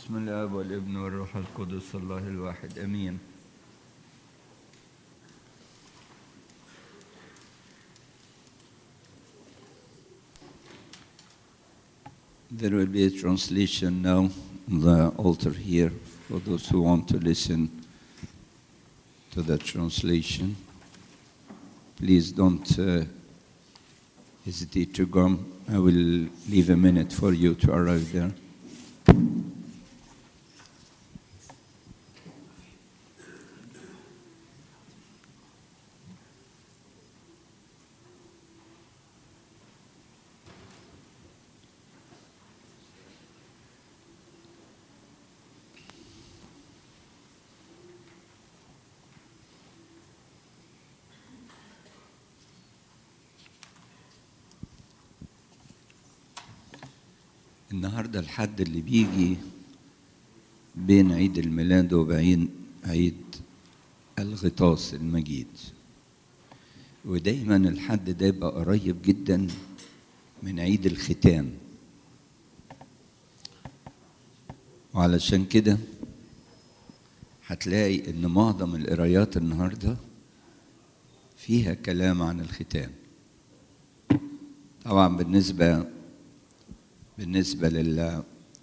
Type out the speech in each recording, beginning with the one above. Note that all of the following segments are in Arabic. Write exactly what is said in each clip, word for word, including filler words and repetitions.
بسم الله والابن والروح القدس الله الواحد امين. There will be a translation now on the altar here for those who want to listen to the translation. Please don't uh, hesitate to come. I will leave a minute for you to arrive there. النهارده الحد اللي بيجي بين عيد الميلاد وبين عيد الغطاس المجيد، ودايما الحد ده يبقى قريب جدا من عيد الختان، وعلشان كده هتلاقي ان معظم القرايات النهارده فيها كلام عن الختان. طبعا بالنسبه بالنسبة لل...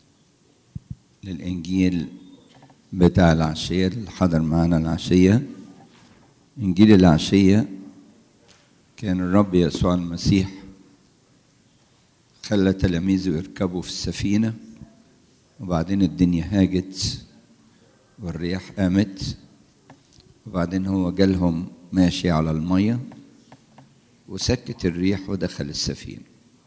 للإنجيل بتاع العشية اللي حضر معنا العشية، إنجيل العشية كان الرب يسوع المسيح خلى تلاميذه يركبوا في السفينة، وبعدين الدنيا هاجت والرياح قامت، وبعدين هو جالهم ماشي على المية وسكت الريح ودخل السفينة.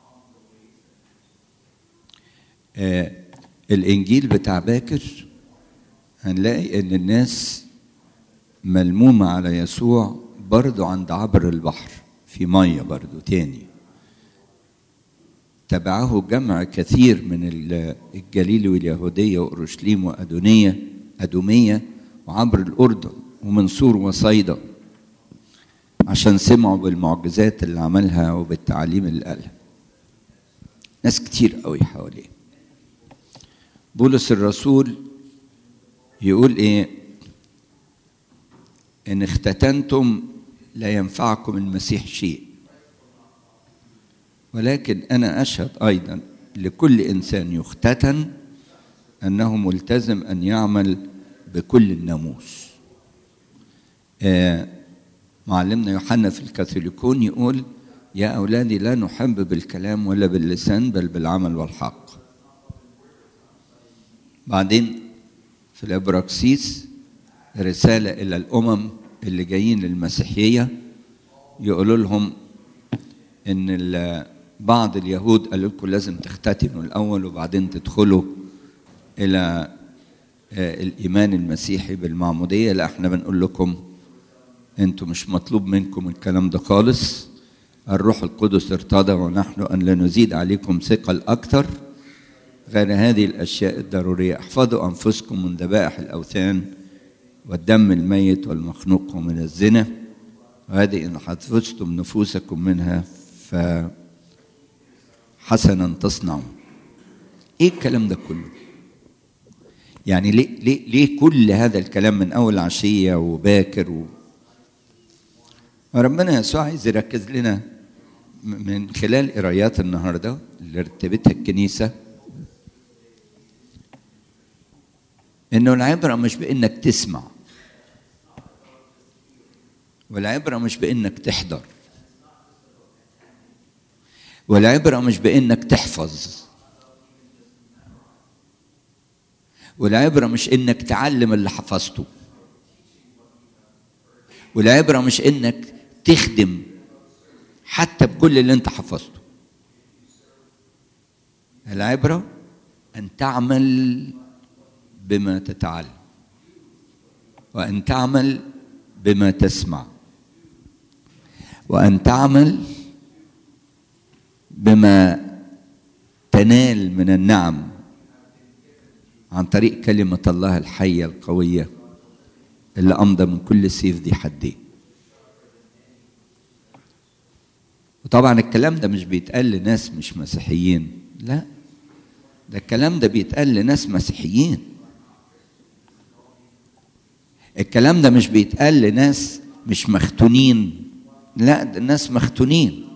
آه الإنجيل بتاع باكر هنلاقي إن الناس ملمومة على يسوع برضو عند عبر البحر في مية برضو تاني. تبعه جمع كثير من الجليل واليهودية وأورشليم وأدونية أدومية وعبر الأردن ومن سور وصيدا، عشان سمعوا بالمعجزات اللي عملها وبالتعليم اللي قالها. ناس كتير قوي حواليه. بولس الرسول يقول ايه؟ ان اختتنتم لا ينفعكم المسيح شيء، ولكن انا اشهد ايضا لكل انسان يختتن انه ملتزم ان يعمل بكل الناموس. آه معلمنا يوحنا في الكاثوليكون يقول: يا اولادي لا نحب بالكلام ولا باللسان بل بالعمل والحق. بعدين في الابراكسيس رسالة إلى الأمم اللي جايين للمسيحية، يقولوا لهم إن بعض اليهود قالوا لكم لازم تختتنوا الأول وبعدين تدخلوا إلى الإيمان المسيحي بالمعمودية. لا، احنا بنقول لكم أنتم مش مطلوب منكم الكلام ده خالص. الروح القدس ارتضى ونحن أن لا نزيد عليكم ثقل أكثر غير هذه الأشياء الضرورية: احفظوا أنفسكم من ذبائح الأوثان والدم الميت والمخنوق من الزنا، وهذه إن حفظتم نفوسكم منها فحسنا تصنعوا. إيه الكلام ده كله؟ يعني ليه, ليه, ليه كل هذا الكلام من أول عشية وباكر و... وربنا يسوع عايز يركز لنا من خلال قرايات النهارده اللي رتبتها الكنيسة إنه العبرة مش بإنك تسمع، والعبرة مش بإنك تحضر، والعبرة مش بإنك تحفظ، والعبرة مش إنك تعلم اللي حفظته، والعبرة مش إنك تخدم حتى بكل اللي أنت حفظته. العبرة أن تعمل بما تتعلم، وأن تعمل بما تسمع، وأن تعمل بما تنال من النعم عن طريق كلمة الله الحية القوية اللي أمضى من كل سيف ذي حدين. وطبعا الكلام ده مش بيتقال لناس مش مسيحيين، لا، ده الكلام ده بيتقال لناس مسيحيين. الكلام ده مش بيتقال لناس مش مختونين، لا ده الناس مختونين.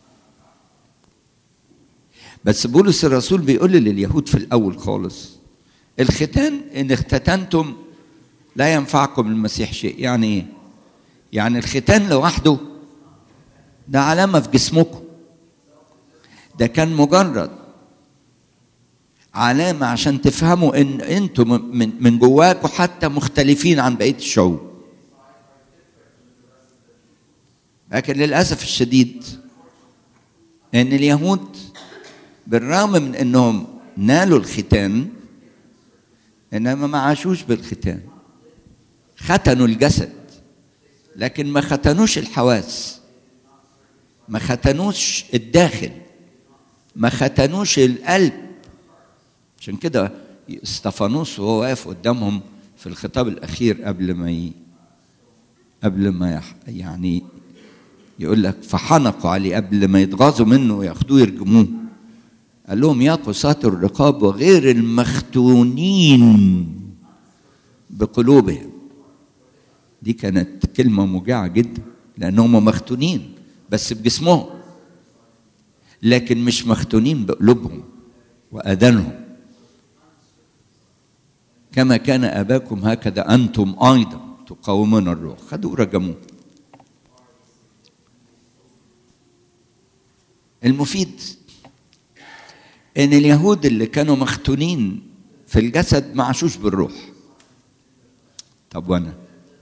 بس بولس الرسول بيقول لليهود في الأول خالص الختان إن اختتنتم لا ينفعكم المسيح شيء. يعني إيه؟ يعني الختان لوحده ده علامة في جسمكم، ده كان مجرد علامة عشان تفهموا إن أنتم من من جواكم حتى مختلفين عن بقية الشعوب. لكن للأسف الشديد إن اليهود بالرغم من إنهم نالوا الختان إنما ما عاشوش بالختان. ختنوا الجسد لكن ما ختنوش الحواس، ما ختنوش الداخل، ما ختنوش القلب. عشان كده استفانوس وهو واقف قدامهم في الخطاب الأخير قبل ما ي... قبل ما يعني يقول لك فحنقوا عليه قبل ما يتغاظوا منه وياخدوه يرجموه، قال لهم يا قساة الرقاب وغير المختونين بقلوبهم. دي كانت كلمة موجعة جدا لأنهم مختونين بس بجسمهم لكن مش مختونين بقلوبهم وأذانهم. كما كان أباكم هكذا أنتم أيضا تقاومون الروح. خدوا رجموه. المفيد ان اليهود اللي كانوا مختونين في الجسد ما عاشوش بالروح. طب وانا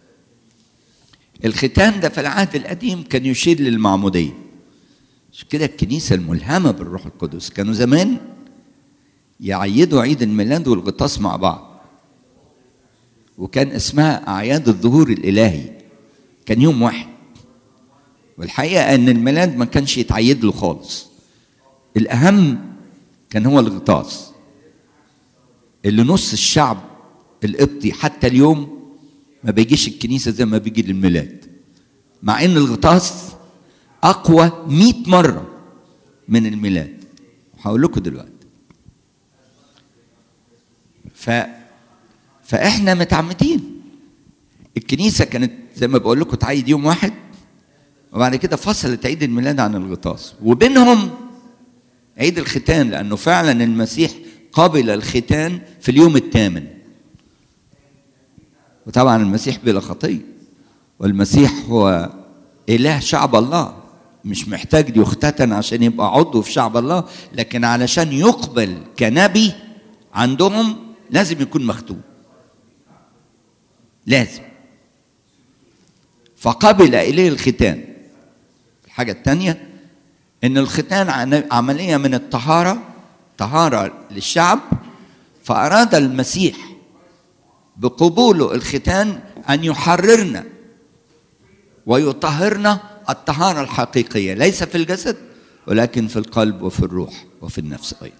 الختان ده في العهد القديم كان يشير للمعمودية. مش كده الكنيسة الملهمة بالروح القدس كانوا زمان يعيدوا عيد الميلاد والغطاس مع بعض، وكان اسمها أعياد الظهور الإلهي، كان يوم واحد. والحقيقة أن الميلاد ما كانش يتعيد له خالص، الأهم كان هو الغطاس اللي نص الشعب القبطي حتى اليوم ما بيجيش الكنيسة زي ما بيجي للميلاد، مع أن الغطاس أقوى مئة مرة من الميلاد. هقول لكم دلوقتي. ف... فإحنا متعمدين. الكنيسة كانت زي ما بقول لكم تعيد يوم واحد، وبعد كده فصلت عيد الميلاد عن الغطاس، وبينهم عيد الختان، لأنه فعلا المسيح قبل الختان في اليوم الثامن. وطبعا المسيح بلا خطية، والمسيح هو إله شعب الله، مش محتاج يختتن عشان يبقى عضو في شعب الله، لكن علشان يقبل كنبي عندهم لازم يكون مختون، لازم. فقبل إليه الختان. الحاجة الثانية إن الختان عملية من الطهارة، طهارة للشعب، فأراد المسيح بقبوله الختان أن يحررنا ويطهرنا الطهارة الحقيقية، ليس في الجسد ولكن في القلب وفي الروح وفي النفس أيضا.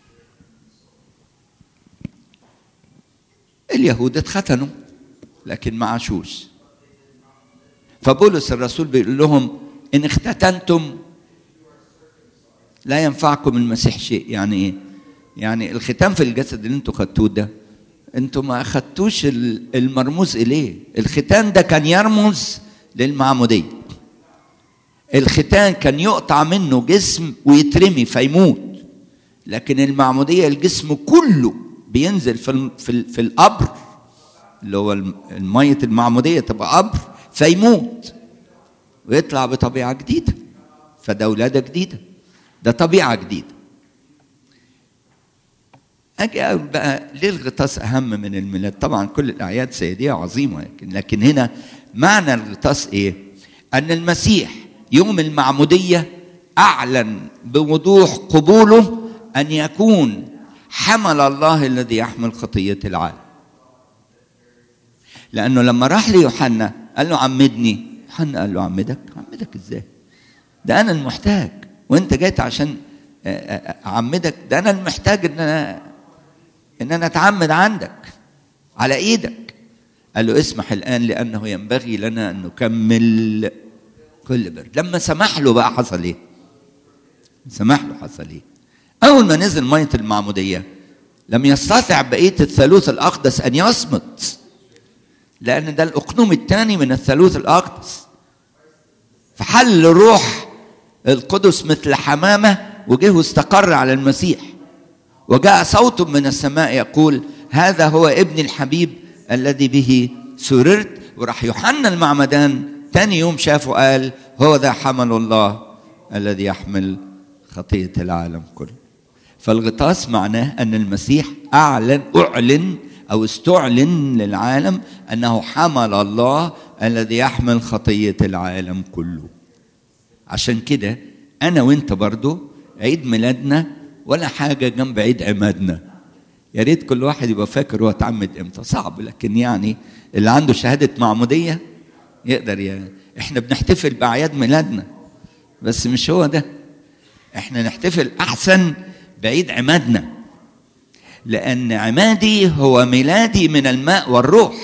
اليهود اتختنوا لكن ما عاشوش. فبولس الرسول بيقول لهم إن اختتنتم لا ينفعكم المسيح شيء. يعني إيه؟ يعني الختان في الجسد اللي انتوا خدتوه ده انتوا ما اخدتوش المرموز إليه. الختان ده كان يرمز للمعمودية. الختان كان يقطع منه جسم ويترمي فيموت، لكن المعمودية الجسم كله بينزل في في, في القبر اللي هو المية المعمودية تبقى قبر فيموت ويطلع بطبيعة جديدة. فده ولادة جديدة، ده طبيعة جديدة. أجي أقول بقى ليه الغطاس أهم من الميلاد؟ طبعا كل الأعياد سيدية عظيمة، لكن, لكن هنا معنى الغطاس إيه؟ أن المسيح يوم المعمودية أعلن بوضوح قبوله أن يكون حمل الله الذي يحمل خطية العالم. لأنه لما راح ليوحنا قال له عمدني، يوحنا قال له عمدك؟ عمدك إزاي؟ ده أنا المحتاج وأنت جيت عشان أعمدك. ده أنا المحتاج إن أنا إن أنا أتعمد عندك على إيدك. قال له اسمح الآن لأنه ينبغي لنا أن نكمل كل بر. لما سمح له بقى حصل إيه؟ سمح له حصل إيه؟ أول ما نزل مية المعمودية لم يستطع بقية الثالوث الأقدس أن يصمت، لأن ده الأقنوم الثاني من الثالوث الأقدس. فحل الروح القدس مثل حمامة وجه واستقر على المسيح، وجاء صوت من السماء يقول هذا هو ابن الحبيب الذي به سررت. وراح يوحنا المعمدان ثاني يوم شافه قال هو ذا حمل الله الذي يحمل خطية العالم كله. فالغطاس معناه أن المسيح أعلن أعلن أو استعلن للعالم أنه حمل الله الذي يحمل خطية العالم كله. عشان كده أنا وإنت برضو عيد ميلادنا ولا حاجة جنب عيد عمادنا. يا ريت كل واحد يبقى فاكر هو اتعمد امتى، صعب، لكن يعني اللي عنده شهادة معمودية يقدر يعني. احنا بنحتفل بأعياد ميلادنا بس مش هو ده، احنا نحتفل أحسن بعيد عمادنا، لأن عمادي هو ميلادي من الماء والروح.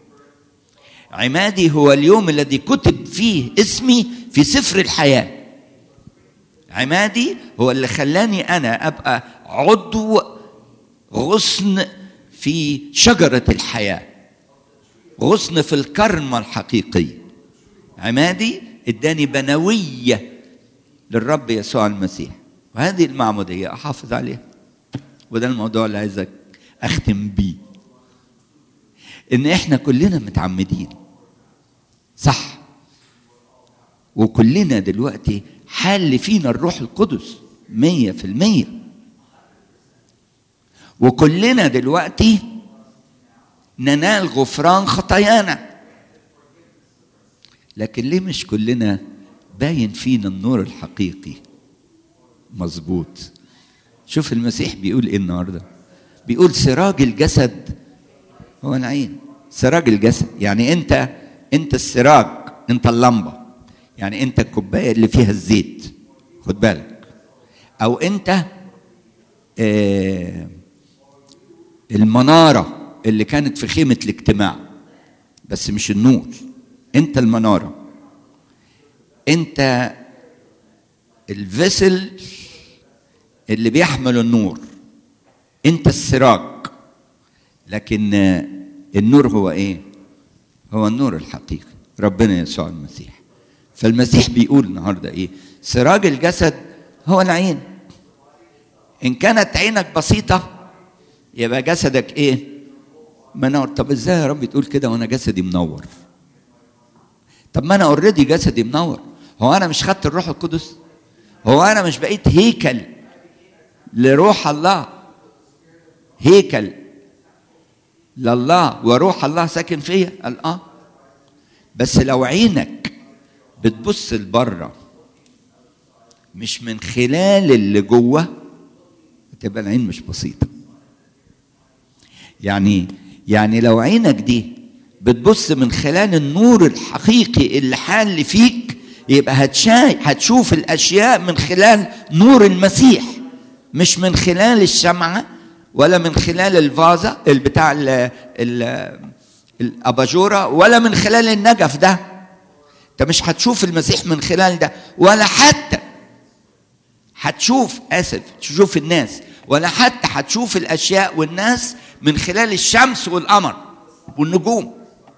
عمادي هو اليوم الذي كتب فيه اسمي في سفر الحياة. عمادي هو اللي خلاني أنا أبقى عضو غصن في شجرة الحياة، غصن في الكرمة الحقيقي. عمادي اداني بنوية للرب يسوع المسيح، وهذه المعمودية أحافظ عليها. وده الموضوع اللي عايزك أختم بيه، إن إحنا كلنا متعمدين صح، وكلنا دلوقتي حال فينا الروح القدس مية في المية، وكلنا دلوقتي ننال غفران خطايانا. لكن ليه مش كلنا باين فينا النور الحقيقي؟ مظبوط. شوف المسيح بيقول ايه النهارده، بيقول سراج الجسد هو العين. سراج الجسد يعني انت انت السراج، انت اللمبه، يعني انت الكوبايه اللي فيها الزيت، خد بالك، او انت آه المناره اللي كانت في خيمه الاجتماع، بس مش النور، انت المناره، انت الفيسل اللي بيحمل النور، انت السراج. لكن النور هو ايه؟ هو النور الحقيقي ربنا يسوع المسيح. فالمسيح بيقول النهارده ايه؟ سراج الجسد هو العين. ان كانت عينك بسيطه يبقى جسدك ايه؟ منور. طب ازاي يا رب تقول كده وانا جسدي منور؟ طب ما انا اوريدي جسدي منور. هو انا مش خدت الروح القدس؟ هو انا مش بقيت هيكل لروح الله؟ هيكل لله وروح الله ساكن فيا. قال اه، بس لو عينك بتبص لبره مش من خلال اللي جوه تبقى العين مش بسيطه. يعني يعني لو عينك دي بتبص من خلال النور الحقيقي اللي حال فيك يبقى هتشاي هتشوف الاشياء من خلال نور المسيح، مش من خلال الشمعة ولا من خلال الفازة البتاع الأباجورة ولا من خلال النجف ده. انت مش هتشوف المسيح من خلال ده، ولا حتى هتشوف اسف تشوف الناس، ولا حتى هتشوف الاشياء والناس من خلال الشمس والقمر والنجوم.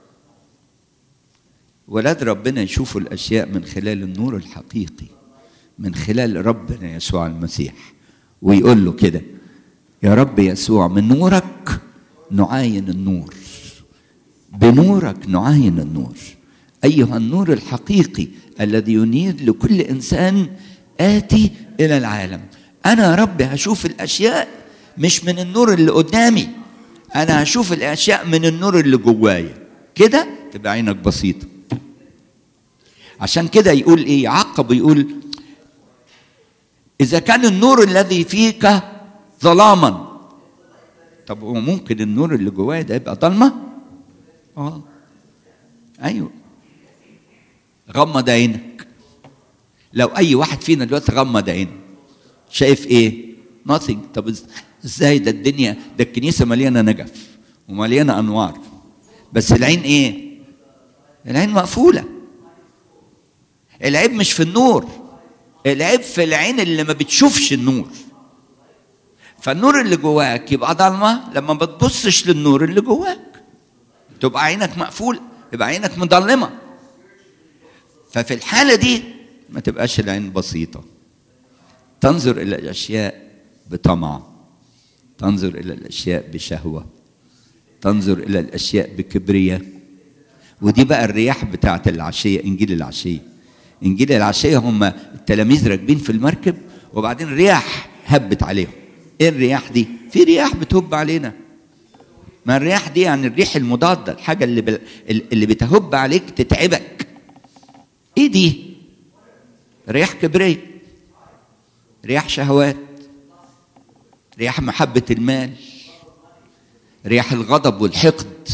ولاد ربنا يشوفوا الاشياء من خلال النور الحقيقي، من خلال ربنا يسوع المسيح. ويقول له كده يا رب يسوع من نورك نعاين النور، بنورك نعاين النور، أيها النور الحقيقي الذي ينير لكل إنسان آتي إلى العالم. أنا يا رب هشوف الأشياء مش من النور اللي قدامي، أنا هشوف الأشياء من النور اللي جوايا. كده تبقى عينك بسيطة. عشان كده يقول إيه؟ يعقب يقول إذا كان النور الذي فيك ظلاما. طب هو ممكن النور اللي جوايا ده يبقى ضلمة؟ اه ايوه. غمض عينك. لو اي واحد فينا دلوقتي غمض عينه شايف ايه؟ nothing. طب ازاي ده؟ الدنيا ده الكنيسه مليانه نجف ومليانه انوار، بس العين ايه؟ العين مقفوله. العيب مش في النور، العيب في العين اللي ما بتشوفش النور. فالنور اللي جواك يبقى ضلمه لما ما بتبصش للنور اللي جواك، تبقى عينك مقفول، يبقى عينك مضلمه. ففي الحاله دي ما تبقاش العين بسيطه، تنظر الى الاشياء بطمع، تنظر الى الاشياء بشهوه، تنظر الى الاشياء بكبرياء. ودي بقى الرياح بتاعت العشيه، انجيل العشيه. انجيل العشيه هم التلاميذ راكبين في المركب وبعدين رياح هبت عليهم. ايه الرياح دي؟ في رياح بتهب علينا. ما الرياح دي يعني الريح المضاده، الحاجه اللي بل... اللي بتهب عليك تتعبك. ايه دي؟ رياح كبرياء، رياح شهوات، رياح محبه المال، رياح الغضب والحقد،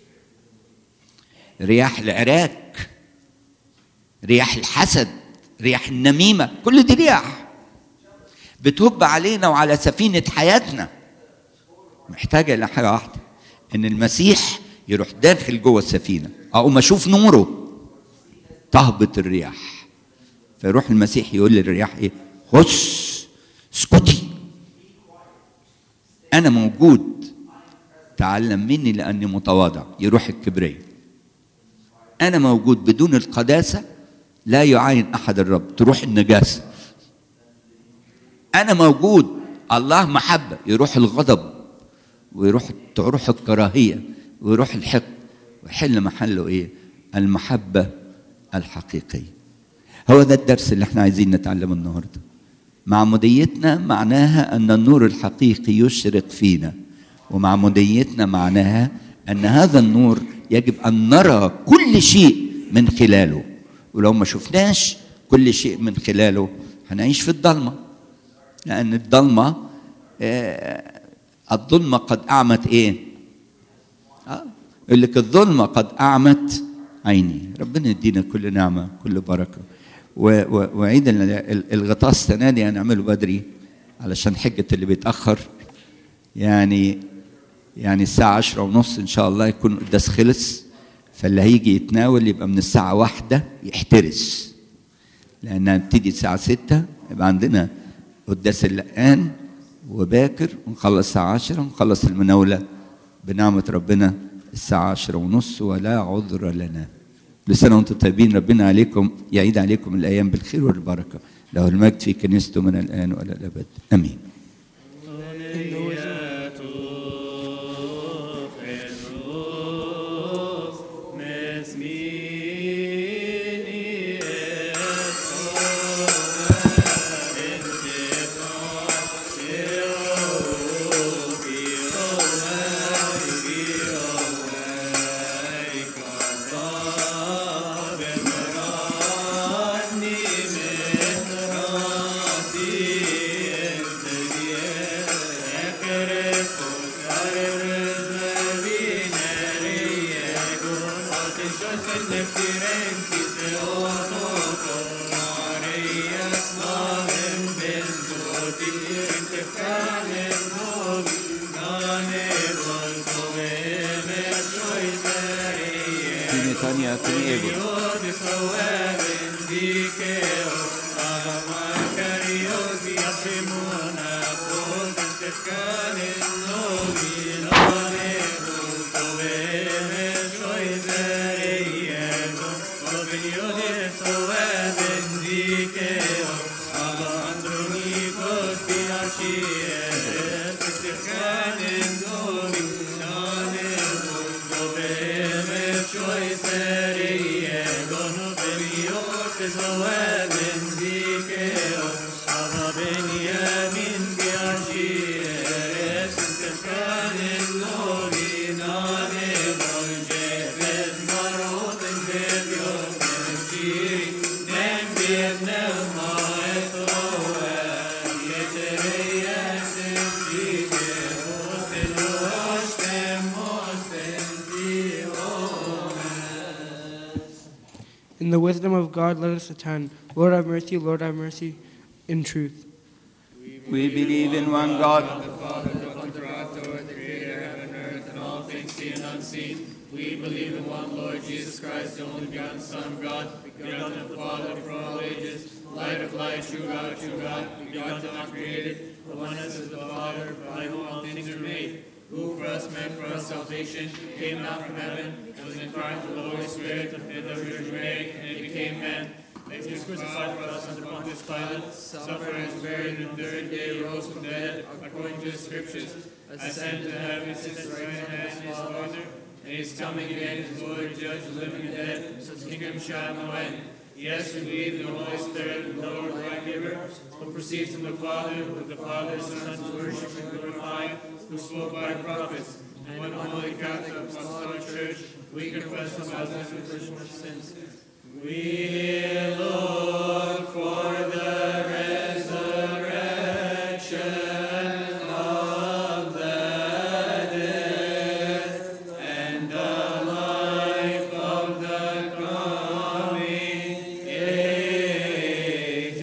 رياح العراك، رياح الحسد، رياح النميمة. كل دي رياح بتهب علينا وعلى سفينة حياتنا. محتاجة إلى حاجة واحدة، إن المسيح يروح داخل جوه السفينة، أقوم أشوف نوره تهبط الرياح. فيروح المسيح يقول للرياح إيه؟ خش اسكتي، أنا موجود، تعلم مني لأني متواضع. يروح الكبرياء. أنا موجود، بدون القداسة لا يعاين أحد الرب، تروح النجاسة. أنا موجود، الله محبة، يروح الغضب، ويروح تروح الكراهية، ويروح الحقد، ويحل محله إيه؟ المحبة الحقيقية. هو ده الدرس اللي احنا عايزين نتعلمه النهاردة. معموديتنا معناها أن النور الحقيقي يشرق فينا، ومعموديتنا معناها أن هذا النور يجب أن نرى كل شيء من خلاله، ولو ما شفناش كل شيء من خلاله هنعيش في الضلمة. لأن الضلمة آه الظلمة قد أعمت إيه؟ آه يقول لك الظلمة قد أعمت عيني. ربنا يدينا كل نعمة كل بركة. وعيد الغطاس السنة دي هنعمله بدري علشان حجة اللي بيتأخر. يعني يعني الساعة عشرة ونص إن شاء الله يكون القداس خلص، فاللي هيجي يتناول يبقى من الساعة واحدة يحترس، لأنها بتيجي الساعة ستة. يبقى عندنا قداس اللقان وباكر، ونخلص الساعة عشرة، ونخلص المناولة بنعمة ربنا الساعة عشرة ونص، ولا عذر لنا. لسنة وانتم طيبين. ربنا عليكم يعيد عليكم الأيام بالخير والبركة. له المجد في كنيسته من الآن وإلى الأبد. آمين. In the wisdom of God, let us attend. Lord have mercy, Lord have mercy, in truth. We believe in one God, the Father, the Author, the Creator of heaven and earth, and all things seen and unseen. We believe in one Lord Jesus Christ, the only begotten Son of God, begotten of the Father before all ages, light of light, true God, true God, begotten, not created, the oneness of the Father, by whom all things are made, who for us men, for our salvation, came not from heaven, and was incarnate of the Holy Spirit, and of the Virgin Mary, and he became man. He was crucified for us under Pontius Pilate, suffered and was buried, and the third day rose from the dead, according to the Scriptures, ascended to heaven, sits at the right hand of his Father, and he is coming again in his glory to judge the living and dead, so his kingdom shall have no end. Yes, we believe in the Holy Spirit, the Lord, life giver, who proceeds from the Father, with the Father, Son, to worship and glorify, who spoke by prophets, and one holy Catholic Apostolic Church, we confess the remission of sins. We look for the resurrection of the dead and the life of the coming age.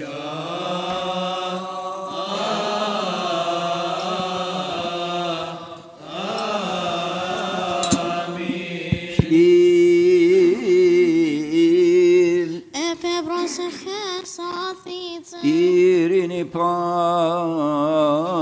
Irini pa